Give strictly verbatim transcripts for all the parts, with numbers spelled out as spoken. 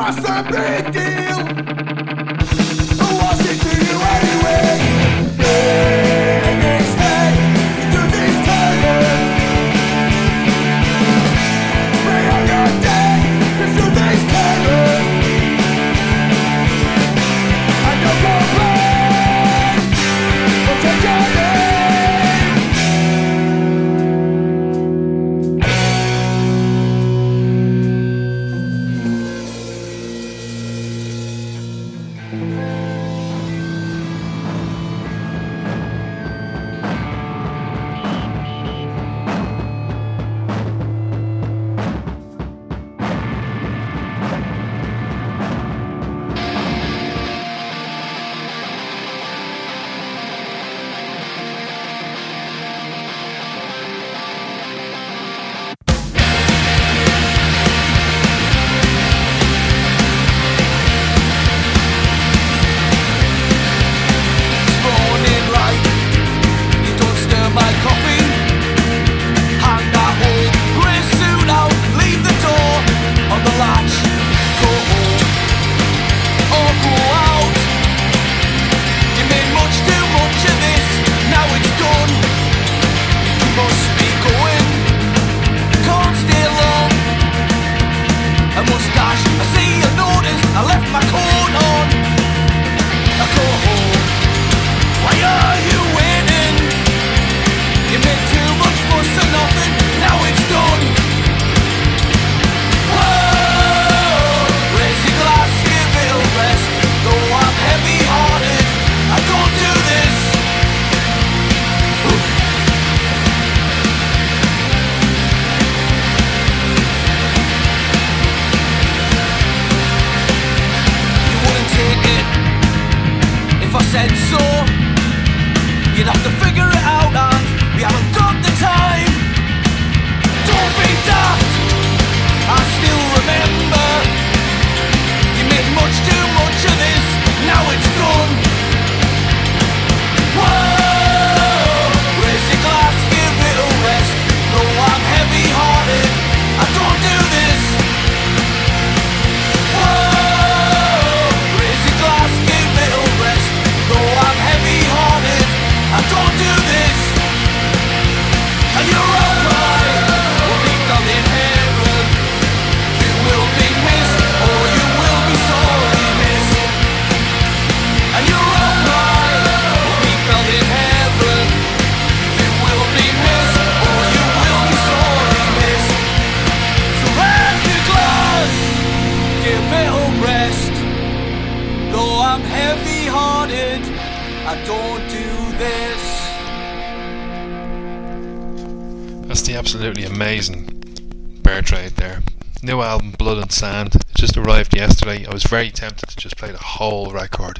What's the big deal? What's it to you anyway? In his head, do these turn. Pray on your dead, cause do these turn. And don't complain, we'll take your name. Absolutely amazing Bear Trade there. New album Blood and Sand. It just arrived yesterday. I was very tempted to just play the whole record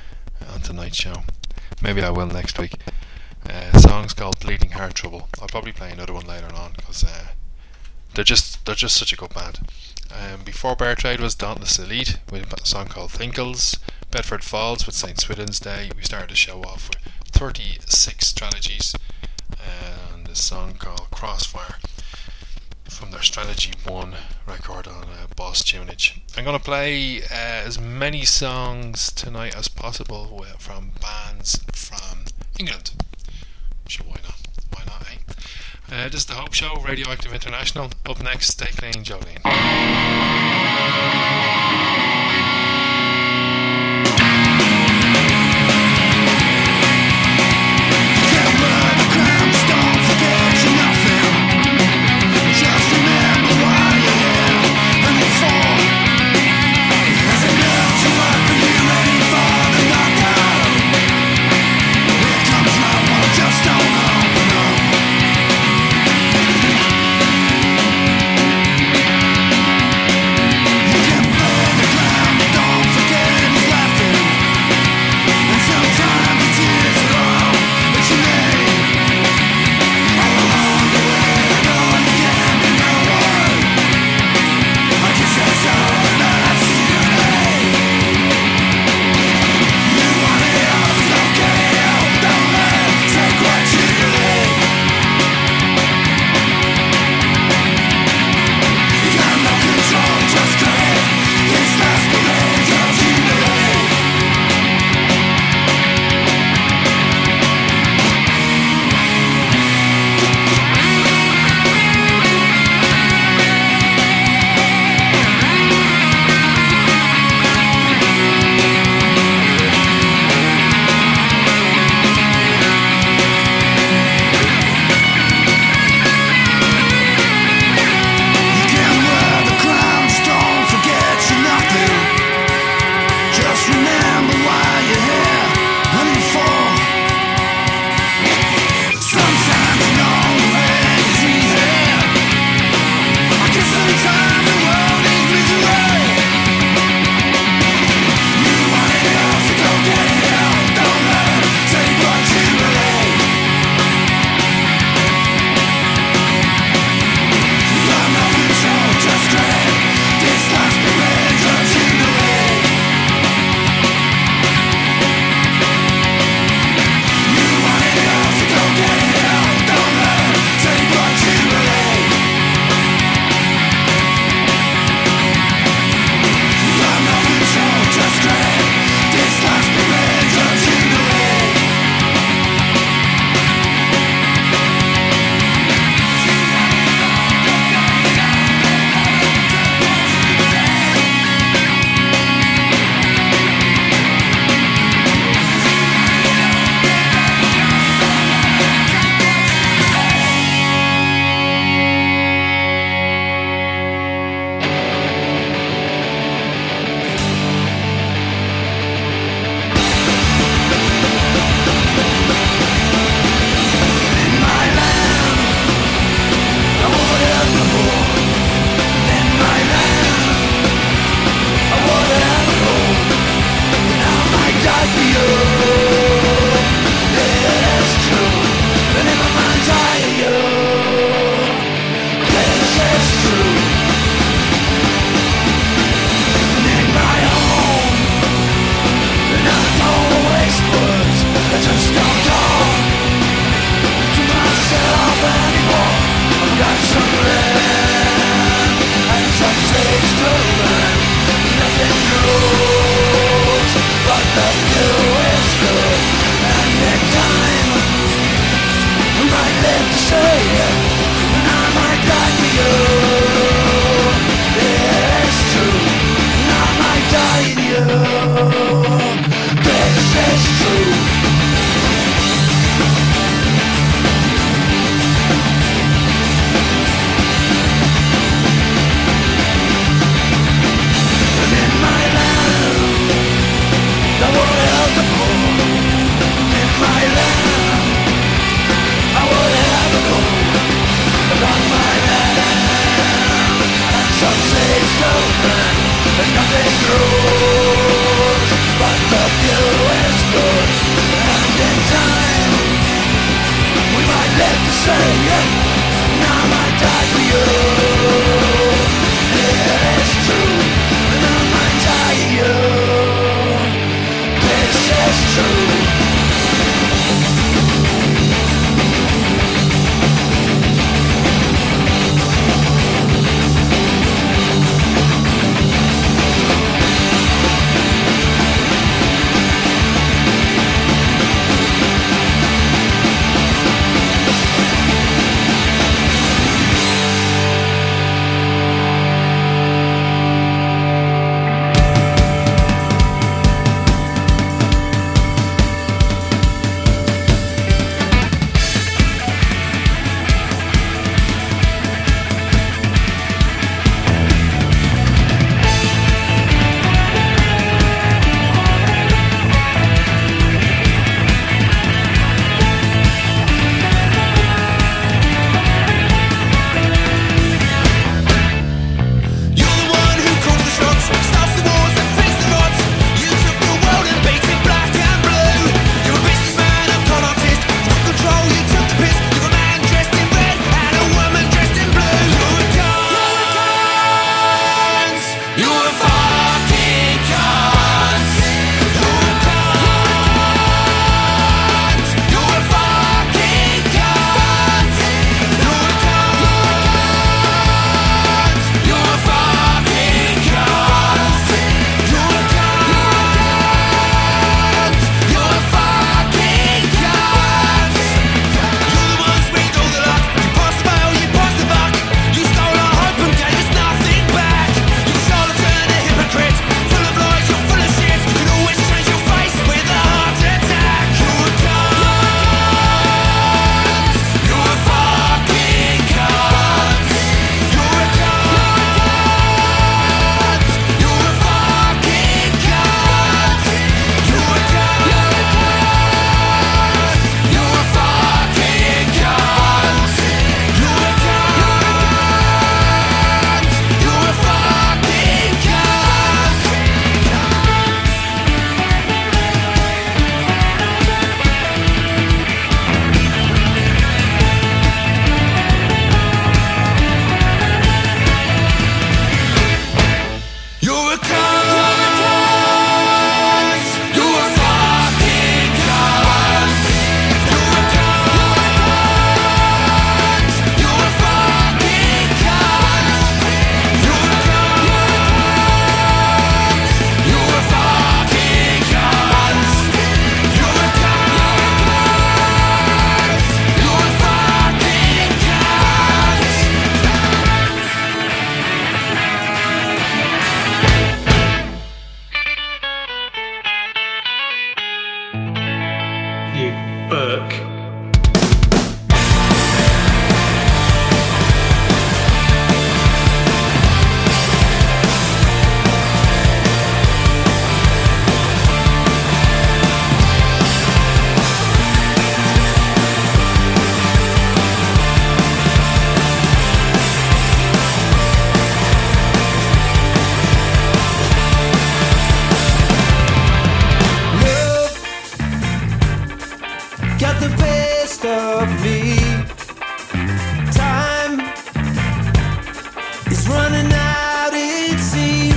on tonight's show. Maybe I will next week. Uh, the song's called Bleeding Heart Trouble. I'll probably play another one later on because uh, they're just they're just such a good band. Um, before Bear Trade was Dauntless Elite with a song called Thinkles. Bedford Falls with Saint Swithin's Day. We started the show off with thirty-six Strategies and a song called Crossfire from their Strategy one record on uh, Boss Tunage. I'm going to play uh, as many songs tonight as possible with, from bands from England. Sure, why not? Why not, eh? Uh, this is The Hope Show, Radioactive International. Up next, Stay Clean, Jolene. Just don't open up.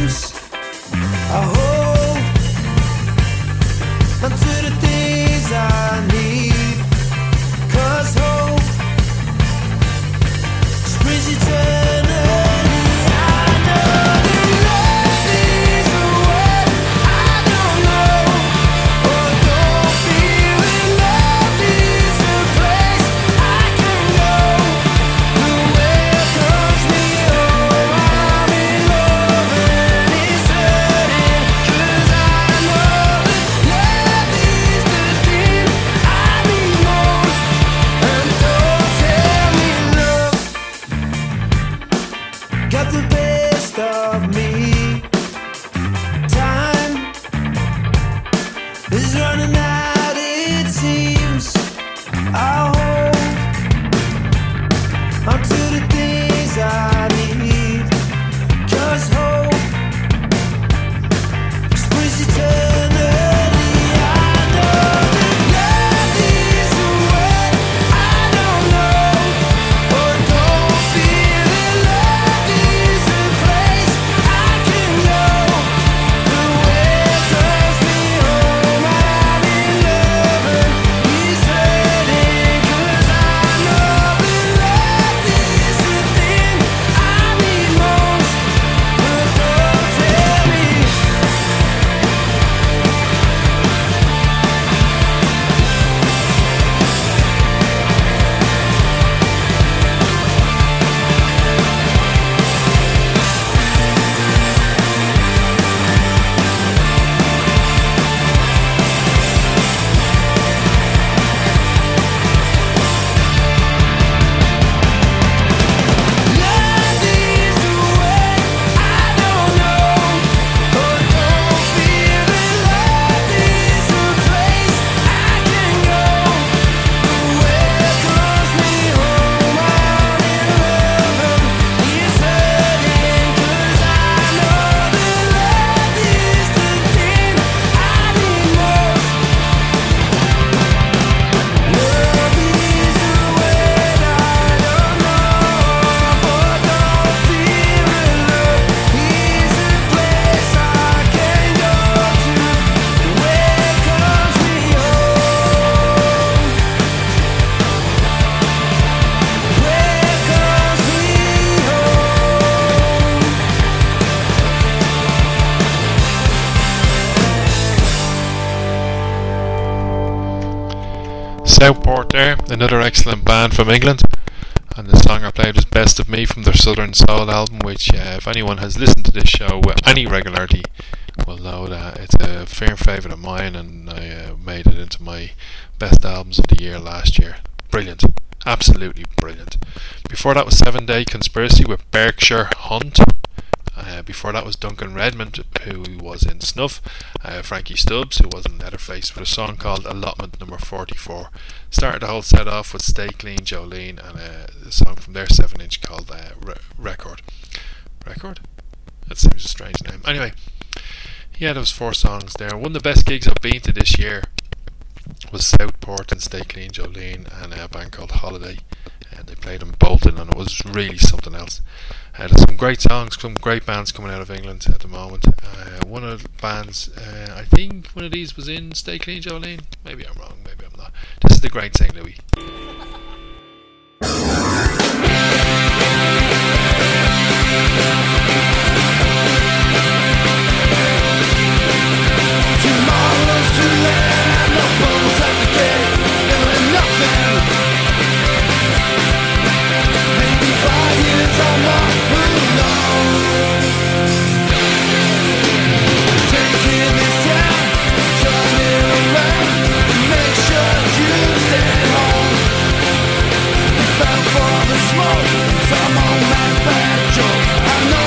dreams I hold unto the things I need. 'Cause hope springs eternally. I know that love is a word I don't know or don't feel, and love is a place I can go. The welcomes me home. I'm in love and it's hurting. 'Cause I know that love is the thing I need most. And don't tell me love got the best of me. Time is running out, it seems. I'll hold onto the things I need. 'Cause hope springs eternally. I know that love is a word I don't know or don't feel, and love is a place I can go. The welcomes me home. I'm in love and it's hurting. 'Cause I know that love is the thing I need most. But don't tell me. Love is a word I don't know or don't feel, and love is a place I can go. The welcomes me home. I'm in love and it's hurting. 'Cause I know that love is the thing I need most. Love is a word I don't know or don't feel, and love is a place I can go to. The welcomes me home. Welcomes me home. Southport there, another excellent band from England, and the song I played was Best of Me from their Southern Soul album, which uh, if anyone has listened to this show with any regularity will know that it's a fair favourite of mine, and I uh, made it into my best albums of the year last year. Brilliant, absolutely brilliant. Before that was Seven Day Conspiracy with Berkshire Hunt. Uh, before that was Duncan Redmond, who was in Snuff, uh, Frankie Stubbs, who was in Leatherface, with a song called Allotment Number forty-four. Started the whole set off with Stay Clean, Jolene, and uh, a song from their seven inch called uh, Re- Record. Record? That seems a strange name. Anyway, yeah, there was four songs there. One of the best gigs I've been to this year was Southport and Stay Clean, Jolene, and a band called Holiday. And they played in Bolton, and it was really something else. Uh, there's some great songs, some great bands coming out of England at the moment. Uh, one of the bands, uh, I think one of these was in Stay Clean, Jolene. Maybe I'm wrong, maybe I'm not. This is the Great Saint Louis. Tomorrow's too late, no bones at the gate, doing nothing. Maybe five years or more, who knows? Taking this time, turning around, make sure you stay home. You fell for the smoke, some old man's bad joke. I know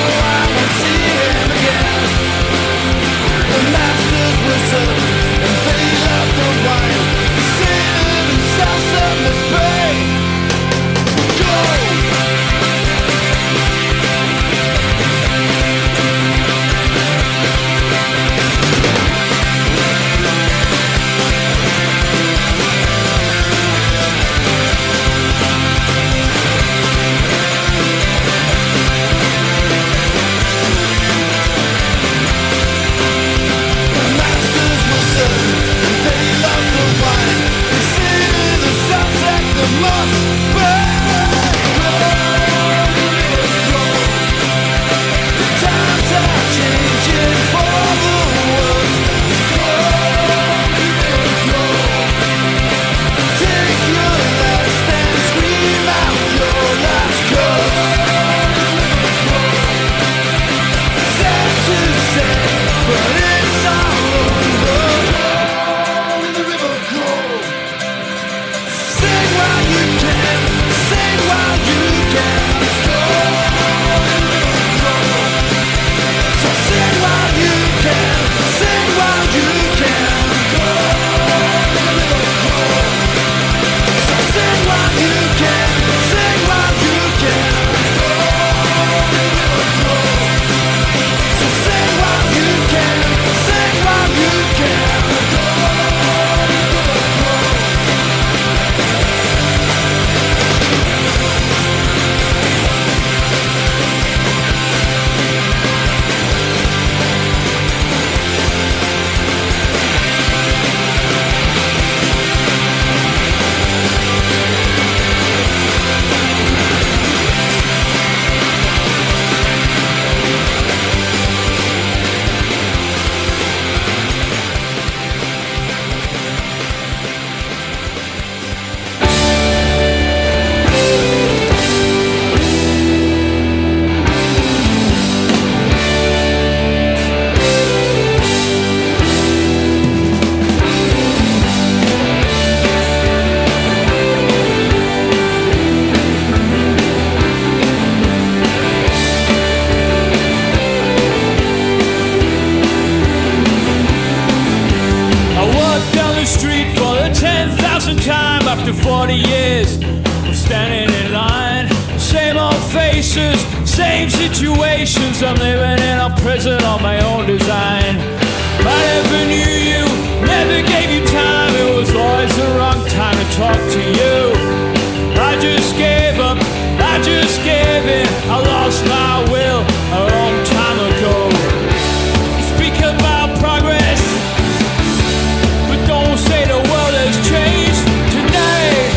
forty years of standing in line. Same old faces, same situations. I'm living in a prison on my own design. I never knew you, never gave you time. It was always the wrong time to talk to you. I just gave up, I just gave in. I lost my will a long time ago. Speak about progress, but don't say the world has changed tonight.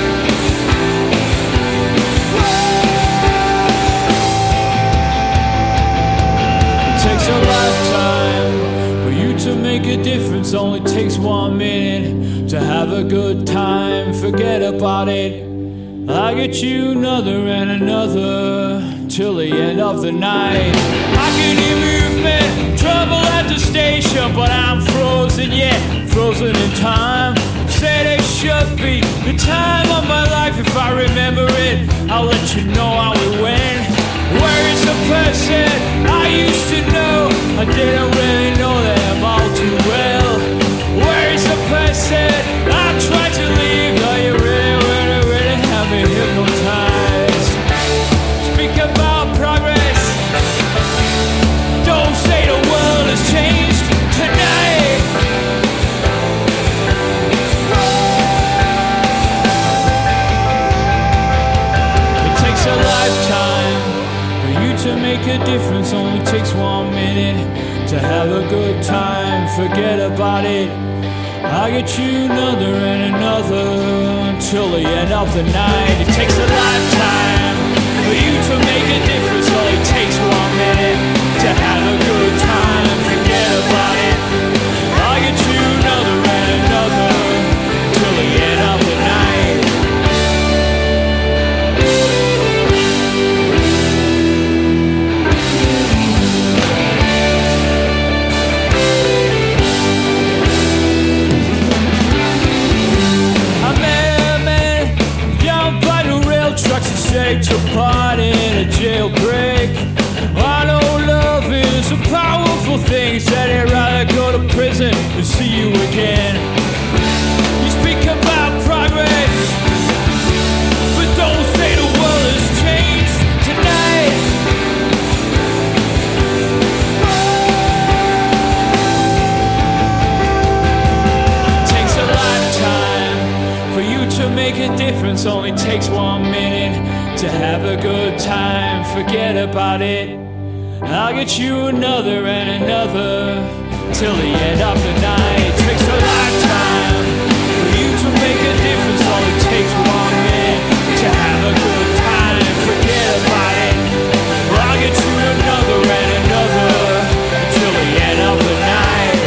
It takes a lifetime for you to make a difference. Only takes one minute to have a good time. Forget about it. I get you another and another till the end of the night. I can hear movement, trouble at the station, but I'm frozen, yeah, frozen in time. Say there should be the time of my life. If I remember it, I'll let you know how it went. Where is the person I used to know? I didn't really know them all too well. Where is the person I tried to leave? Are you really, really, really have me hypnotized? Speak about progress. Don't say the world has changed tonight. It takes a lifetime for you to make a difference. Only takes one minute to have a good time. Forget about it. I'll get you another and another till the end of the night. It takes a lifetime for you to make a difference. Only takes one minute to have a good time. Forget about it. I'll get you another and another till the end of the night. Trucks and say took part in a jailbreak. I know love is a powerful thing. Said he'd rather go to prison than see you again. You speak about progress, but don't say the world has changed tonight. It takes a lifetime for you to make a difference. Only takes one minute to have a good time. Forget about it. I'll get you another and another till the end of the night. It takes a lifetime for you to make a difference. Only takes one minute to have a good time. Forget about it. I'll get you another and another till the end of the night.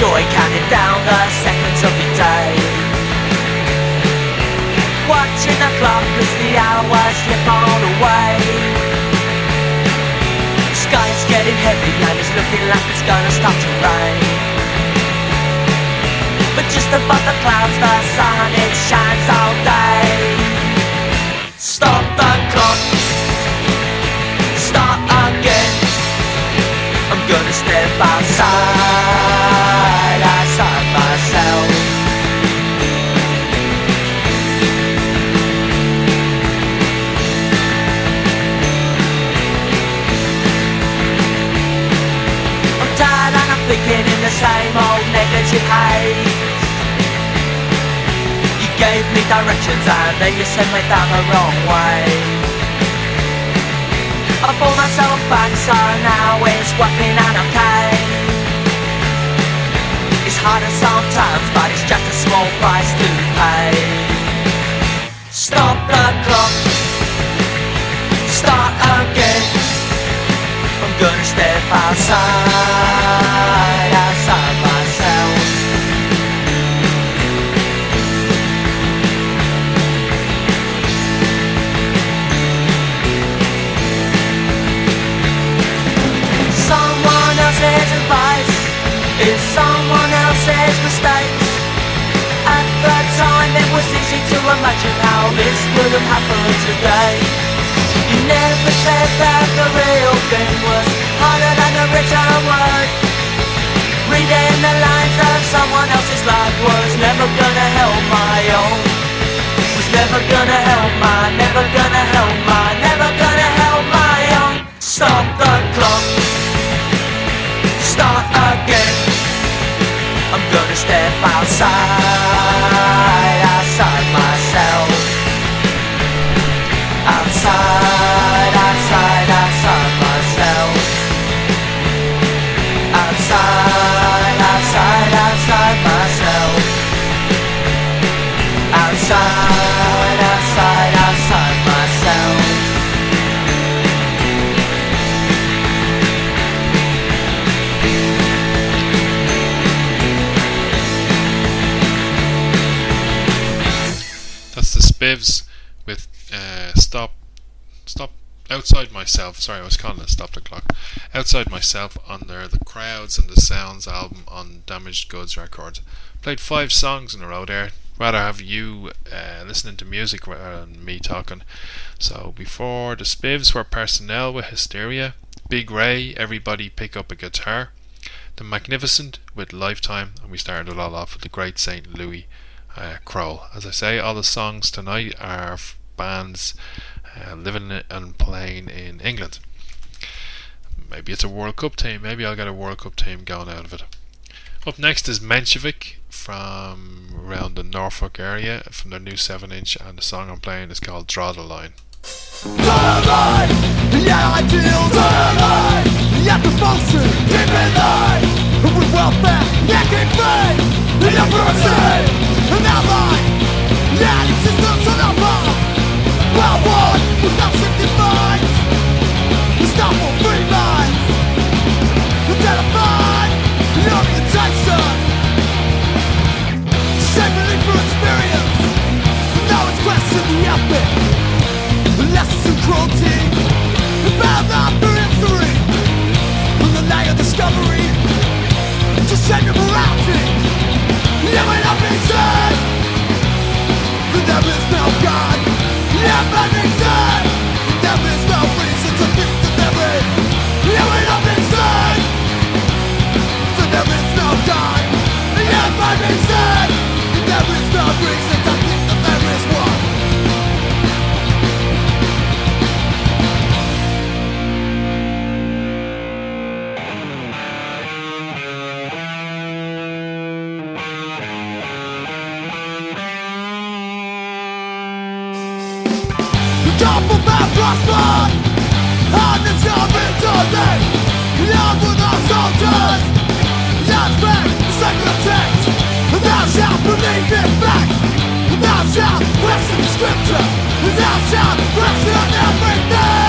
joy counting down the seconds of the day. Watching the clock as the hours slip on away. The sky's getting heavy and it's looking like it's gonna start to rain. But just above the clouds the sun, it shines all day. Stop the clock, start again. I'm gonna step outside, outside myself. I'm tired and I'm thinking in the same old negative haze. You gave me directions and then you sent me down the wrong way. I pull myself back so now it's working out okay. It's harder sometimes but it's just a small price to pay. Stop the clock, start again. I'm gonna step outside, outside myself. Someone else's advice is someone else's mistakes. At the time it was easy to imagine how this could have happened today. You never said that the real thing was harder than the written word. Reading the lines of someone else's life was never gonna help my own. Was never gonna help my, never gonna help my, never gonna help my own. Stop the clock, start again. I'm gonna step outside, outside myself. Outside, outside, outside myself. Outside, outside, outside myself. Outside, outside, outside myself. That's the Spivs with uh, Stop Stop Outside Myself. Sorry, I was calling it Stop the Clock. Outside Myself on their The Crowds and the Sounds album on Damaged Goods Records. Played five songs in a row there. Rather have you uh, listening to music rather than me talking. So before the Spivs were Personnel with Hysteria, Big Ray, Everybody Pick Up a Guitar, The Magnificent with Lifetime, and we started it all off with the great Saint Louis uh, Kroll. As I say, all the songs tonight are f- bands uh, living and playing in England. Maybe it's a World Cup team, maybe I'll get a World Cup team going out of it. Up next is Menshevik from around the Norfolk area from their new seven inch, and the song I'm playing is called Draw the Line. Draw the line, yeah, ideals. Draw the line, yeah, the function. Keep in line with welfare, yeah, keep faith. The democracy, and that line, yeah, the systems on our part. Well, one was not simplified. We stop for free minds. Identified, the orientation. Shaping for experience. Now it's question the epic. Lessons in cruelty, bound up through history. From the night of discovery to shape your morality. Yeah, when I've been said that there is no God. Yeah, when I've been said that there is no reason to think that there is. Yeah, when I've been said that there is no God. Yeah, when I've been said that there is no reason to think that there is one. Top of our prosper, and it's your victory. Love with our soldiers. That's fact, the sacred text. Thou shalt believe in fact. Thou shalt question the scripture. Thou shalt question everything.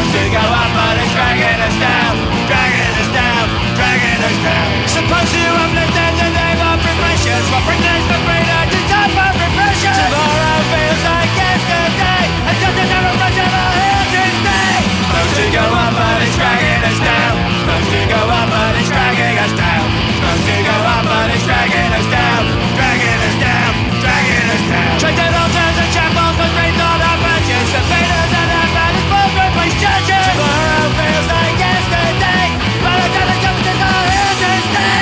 Supposed to go up, but it's dragging us down, dragging us down, dragging us down. Supposed to understand the name of repression, for pretend for freedom to type of repression. Tomorrow feels like yesterday, and just another rush of our here to stay. Supposed to go up, but it's dragging us down. Supposed to go up, but it's dragging us down. Supposed to go up, but it's dragging us down, dragging us down, dragging us down. Traded altars and chapels, but great on our branches. The faders and our banners both replace churches. Tomorrow feels like yesterday, but the time the justices are here to stay.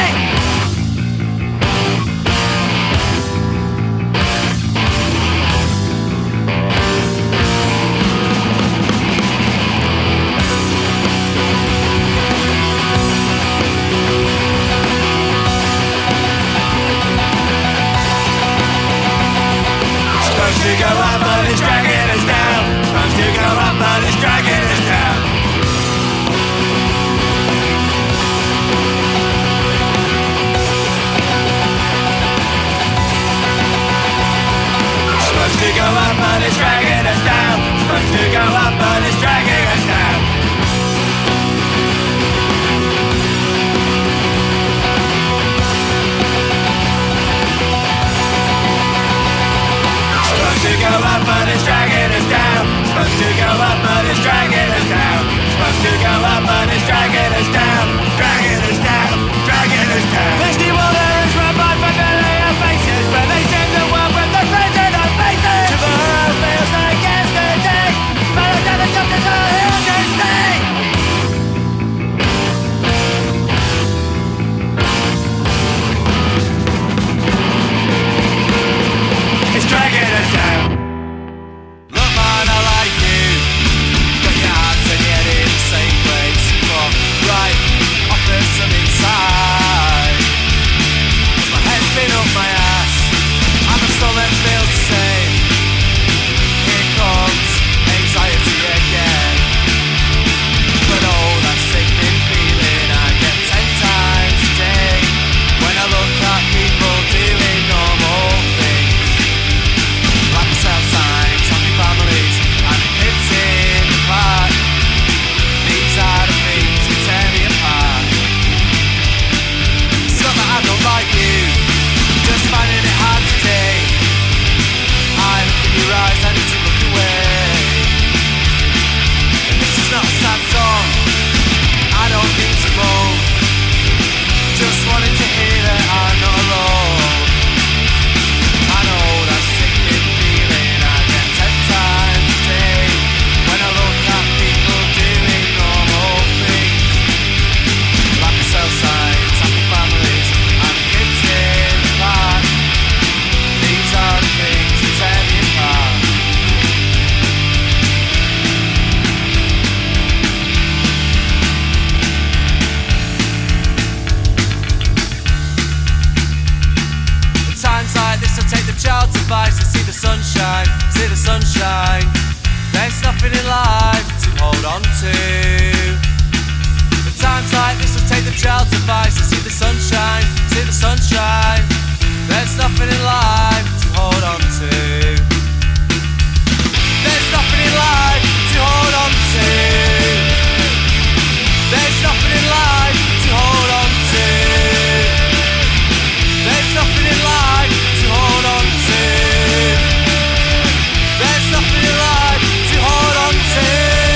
Supposed to go up, but it's dragging us down. Supposed to go up, but it's dragging us down. Supposed to go up, but it's dragging us down. Supposed to go up, but it's dragging us down. Supposed to go up, but it's dragging us down. Supposed to go up, but it's dragging us down. Supposed to go up, but it's dragging us down, dragging us down, dragging us down. Misty water is run by familiar faces, where they send the world with their friends in our faces. Tomorrow feels like yesterday, but the time the justices are here to stay. It's dragging us down. Look man, I like you. Got your heart and your head in the same place. But right, offer some inside. 'Cause my head's been up my ass, and my stomach feels the same. Here comes anxiety again. But oh, that sickening feeling I get ten times a day when I look at people doing normal things. Like the south signs, happy families, and the kids in the park. These are the things that tear me apart. It's not that I don't like you, just finding it hard today. I look in your eyes, I need to look away. And this is not a sad song, I don't need to moan. Just wanted to hear that I'm not alone. I know that sickening feeling I get ten times a day when I look at people doing normal things. Like the cell signs, happy families, and the kids in the park. These are the things that tear me apart. At times like this I take the child's advice and see the sunshine, see the sunshine. There's nothing in life to hold on to. At times like this I take the child's advice and see the sunshine, see the sunshine. There's nothing in life to hold on to. There's nothing in life to hold on to. There's nothing in life to hold on to. There's nothing in life to hold on to. There's nothing in life to hold on to.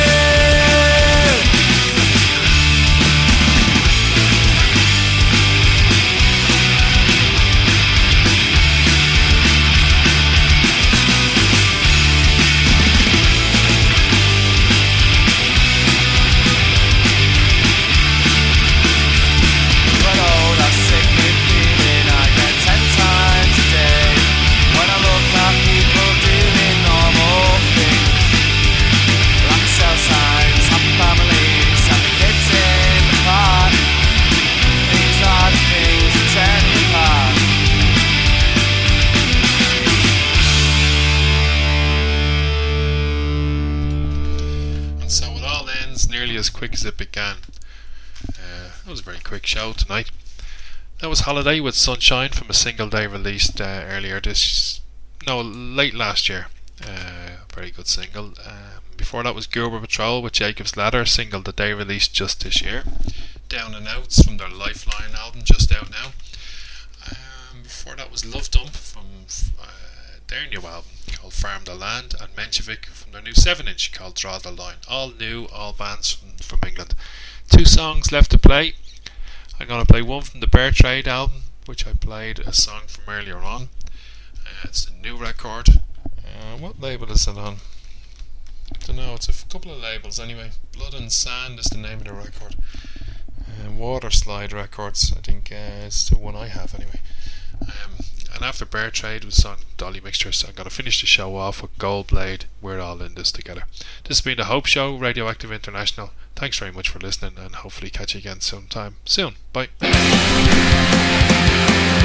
But oh, that sickening feeling I get ten times a day when I look at people doing normal things. Like the cell signs, happy families, and the kids in the park. These are the things that tear me apart. And so it all ends nearly as quick as it began. Uh, that was a very quick show tonight. That was Holiday with Sunshine from a single they released uh, earlier this, no, late last year. Uh, very good single. Um, before that was Gerber Patrol with Jacob's Ladder, single that they released just this year. Down and Outs from their Lifeline album, just out now. Um, before that was Love Dump from uh, their new album called Farm the Land, and Menshevik from their new seven inch called Draw the Line. All new, all bands from, from England. Two songs left to play. I'm going to play one from the Bear Trade album, which I played a song from earlier on. Uh, it's a new record. Uh, what label is it on? I don't know, it's a f- couple of labels anyway. Blood and Sand is the name of the record. Uh, Water Slide Records, I think uh, is the one I have anyway. Um, and after Bear Trade was on Dolly Mixture, so I'm going to finish the show off with Gold Blade. We're all in this together. This has been the Hope Show, Radioactive International. Thanks very much for listening, and hopefully catch you again sometime soon. Bye.